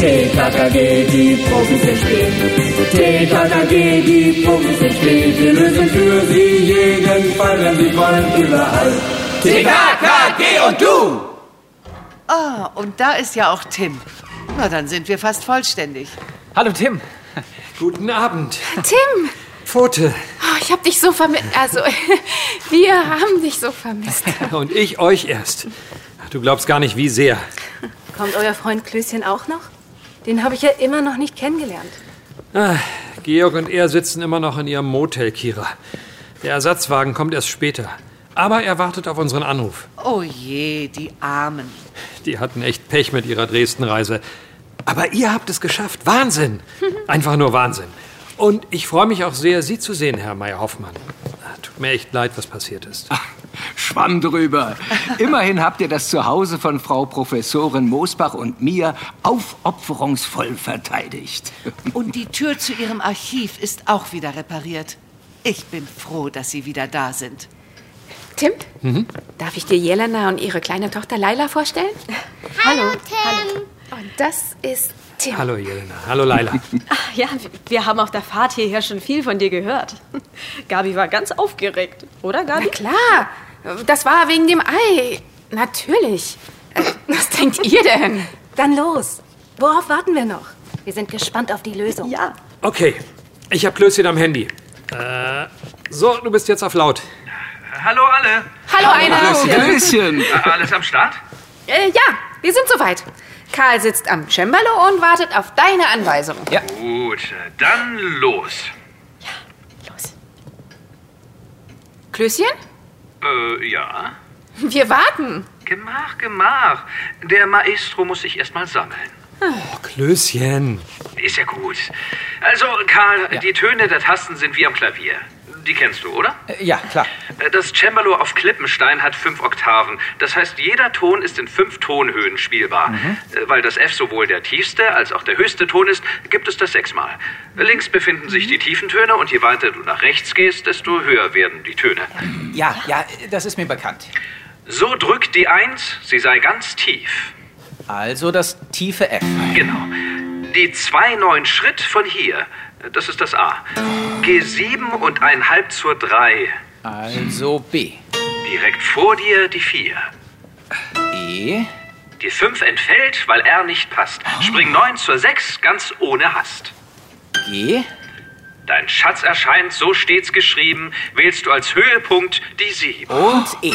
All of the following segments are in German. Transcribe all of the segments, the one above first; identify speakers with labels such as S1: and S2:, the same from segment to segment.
S1: TKKG, die Profis sind spät. TKKG, die Profis sind spät. Wir lösen für sie jeden Fall, wenn sie wollen, überall. TKKG und du!
S2: Ah, und da ist ja auch Tim. Na, dann sind wir fast vollständig.
S3: Hallo Tim. Guten Abend.
S4: Tim!
S3: Pfote.
S4: Oh, ich hab dich so vermisst. Also, wir haben dich so vermisst.
S3: Und ich euch erst. Du glaubst gar nicht, wie sehr.
S5: Kommt euer Freund Klößchen auch noch? Den habe ich ja immer noch nicht kennengelernt.
S3: Georg und er sitzen immer noch in ihrem Motel, Kira. Der Ersatzwagen kommt erst später. Aber er wartet auf unseren Anruf.
S2: Oh je, die Armen.
S3: Die hatten echt Pech mit ihrer Dresden-Reise. Aber ihr habt es geschafft. Wahnsinn. Einfach nur Wahnsinn. Und ich freue mich auch sehr, Sie zu sehen, Herr Meyer-Hoffmann. Tut mir echt leid, was passiert ist.
S6: Ach, Schwamm drüber. Immerhin habt ihr das Zuhause von Frau Professorin Mosbach und mir aufopferungsvoll verteidigt.
S2: Und die Tür zu Ihrem Archiv ist auch wieder repariert. Ich bin froh, dass Sie wieder da sind.
S4: Tim, darf ich dir Jelena und ihre kleine Tochter Laila vorstellen?
S7: Hallo, Tim.
S4: Und das ist Tim.
S3: Hallo Jelena, hallo Laila.
S5: Ach ja, wir haben auf der Fahrt hierher schon viel von dir gehört. Gabi war ganz aufgeregt, oder Gabi?
S4: Na klar, das war wegen dem Ei. Natürlich. Was denkt ihr denn?
S5: Dann los. Worauf warten wir noch? Wir sind gespannt auf die Lösung. Ja.
S3: Okay, ich habe Klößchen am Handy. So, du bist jetzt auf laut.
S8: Hallo alle.
S4: Hallo, Einer.
S6: Klößchen.
S8: Alles am Start?
S4: Ja, wir sind soweit. Karl sitzt am Cembalo und wartet auf deine Anweisung.
S6: Ja.
S8: Gut, dann los.
S4: Los. Klößchen?
S8: Ja.
S4: Wir warten.
S8: Gemach. Der Maestro muss sich erst mal sammeln.
S3: Oh, Klößchen.
S8: Ist ja gut. Also, Karl, die Töne der Tasten sind wie am Klavier. Die kennst du, oder?
S6: Ja, klar.
S8: Das Cembalo auf Klippenstein hat 5 Oktaven. Das heißt, jeder Ton ist in 5 Tonhöhen spielbar. Weil das F sowohl der tiefste als auch der höchste Ton ist, gibt es das 6-mal. Links befinden sich die tiefen Töne und je weiter du nach rechts gehst, desto höher werden die Töne.
S6: Ja, das ist mir bekannt.
S8: So drückt die 1, sie sei ganz tief.
S6: Also das tiefe F.
S8: Genau. Die 2 9 Schritt von hier, das ist das A. G7 und ein halb zur 3.
S6: Also B.
S8: Direkt vor dir die 4.
S6: E.
S8: Die 5 entfällt, weil R nicht passt. Spring 9 zur 6, ganz ohne Hast.
S6: G.
S8: Dein Schatz erscheint, so steht's geschrieben. Wählst du als Höhepunkt die 7.
S6: Und E.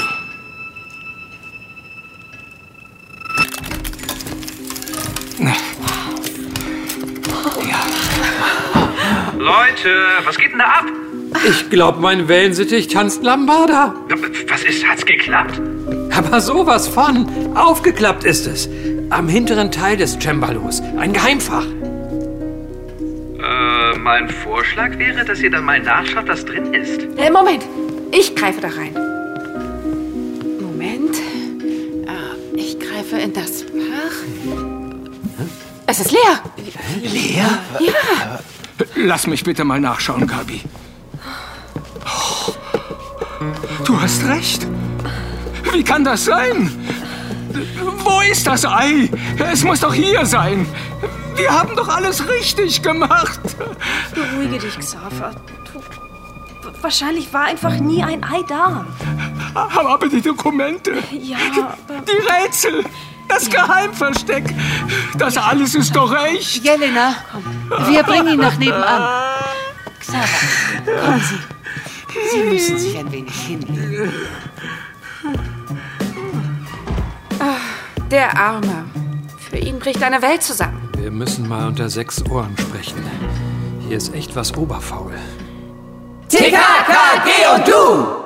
S8: Leute, was geht denn da ab?
S3: Ich glaube, mein Wellensittich tanzt Lambada.
S8: Was ist, hat's geklappt?
S3: Aber sowas von. Aufgeklappt ist es. Am hinteren Teil des Cembalos. Ein Geheimfach.
S8: Mein Vorschlag wäre, dass ihr dann mal nachschaut, was drin ist.
S4: Moment, ich greife da rein. Moment. Ich greife in das Fach. Es ist leer.
S6: Leer?
S4: Ja.
S6: Lass mich bitte mal nachschauen, Gabi. Oh, du hast recht. Wie kann das sein? Wo ist das Ei? Es muss doch hier sein. Wir haben doch alles richtig gemacht.
S5: Beruhige dich, Xaver. Wahrscheinlich war einfach nie ein Ei da.
S6: Aber die Dokumente,
S5: Ja, aber...
S6: die Rätsel, das Geheimversteck, das alles ist doch echt.
S2: Jelena, wir bringen ihn nach nebenan. Xaver, kommen Sie. Sie müssen sich ein wenig hinlegen.
S4: Der Arme. Für ihn bricht eine Welt zusammen.
S3: Wir müssen mal unter 6 Ohren sprechen. Hier ist echt was oberfaul.
S1: TKKG und du!